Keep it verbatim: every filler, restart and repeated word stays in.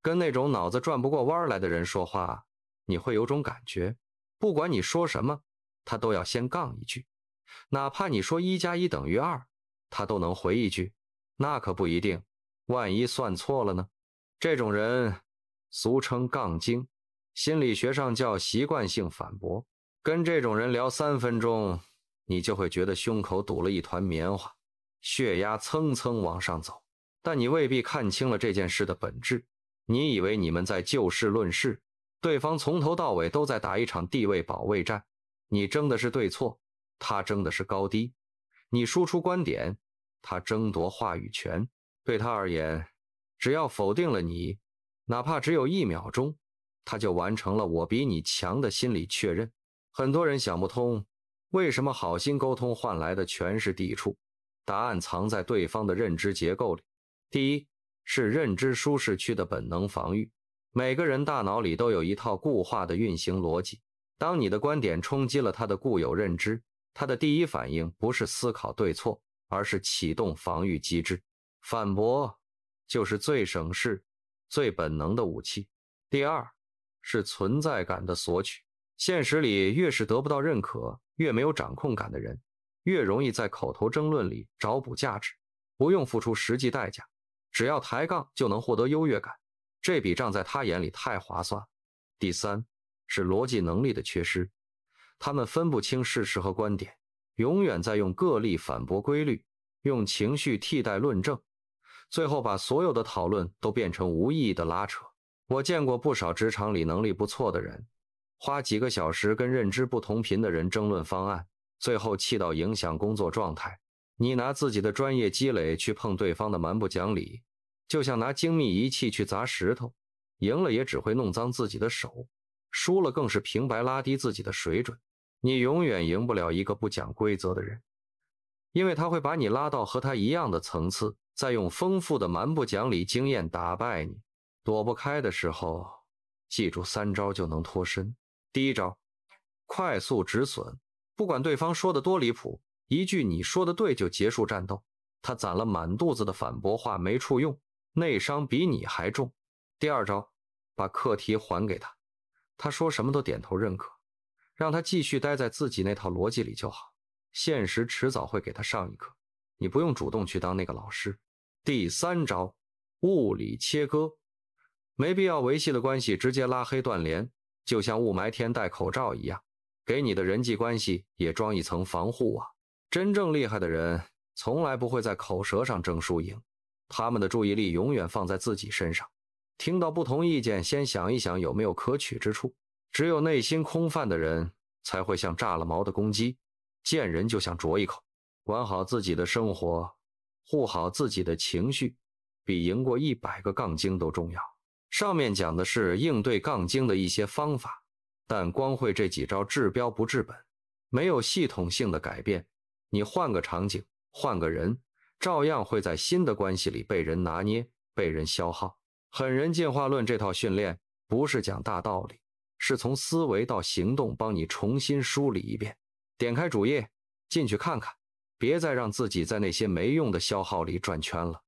跟那种脑子转不过弯来的人说话，你会有种感觉，不管你说什么，他都要先杠一句，哪怕你说一加一等于二，他都能回一句，那可不一定，万一算错了呢？这种人俗称杠精，心理学上叫习惯性反驳。跟这种人聊三分钟，你就会觉得胸口堵了一团棉花，血压蹭蹭往上走。但你未必看清了这件事的本质，你以为你们在就事论事，对方从头到尾都在打一场地位保卫战，你争的是对错，他争的是高低，你输出观点，他争夺话语权。对他而言，只要否定了你，哪怕只有一秒钟，他就完成了我比你强的心理确认。很多人想不通，为什么好心沟通换来的全是抵触，答案藏在对方的认知结构里。第一，是认知舒适区的本能防御。每个人大脑里都有一套固化的运行逻辑，当你的观点冲击了他的固有认知，他的第一反应不是思考对错，而是启动防御机制。反驳就是最省事、最本能的武器。第二，是存在感的索取。现实里越是得不到认可，越没有掌控感的人，越容易在口头争论里找补价值，不用付出实际代价，只要抬杠就能获得优越感，这笔账在他眼里太划算。第三，是逻辑能力的缺失。他们分不清事实和观点，永远在用个例反驳规律，用情绪替代论证，最后把所有的讨论都变成无意义的拉扯。我见过不少职场里能力不错的人，花几个小时跟认知不同频的人争论方案，最后气到影响工作状态。你拿自己的专业积累去碰对方的蛮不讲理，就像拿精密仪器去砸石头，赢了也只会弄脏自己的手，输了更是平白拉低自己的水准。你永远赢不了一个不讲规则的人，因为他会把你拉到和他一样的层次，再用丰富的蛮不讲理经验打败你。躲不开的时候，记住三招就能脱身。第一招，快速止损。不管对方说的多离谱，一句你说的对就结束战斗，他攒了满肚子的反驳话没处用，内伤比你还重。第二招，把课题还给他，他说什么都点头认可，让他继续待在自己那套逻辑里就好，现实迟早会给他上一课，你不用主动去当那个老师。第三招，物理切割。没必要维系的关系直接拉黑断联，就像雾霾天戴口罩一样，给你的人际关系也装一层防护啊。真正厉害的人从来不会在口舌上争输赢，他们的注意力永远放在自己身上，听到不同意见先想一想有没有可取之处。只有内心空泛的人才会像炸了毛的公鸡，见人就想啄一口。管好自己的生活，护好自己的情绪，比赢过一百个杠精都重要。上面讲的是应对杠精的一些方法，但光会这几招治标不治本，没有系统性的改变，你换个场景，换个人，照样会在新的关系里被人拿捏，被人消耗。狠人进化论这套训练不是讲大道理，是从思维到行动帮你重新梳理一遍。点开主页，进去看看，别再让自己在那些没用的消耗里转圈了。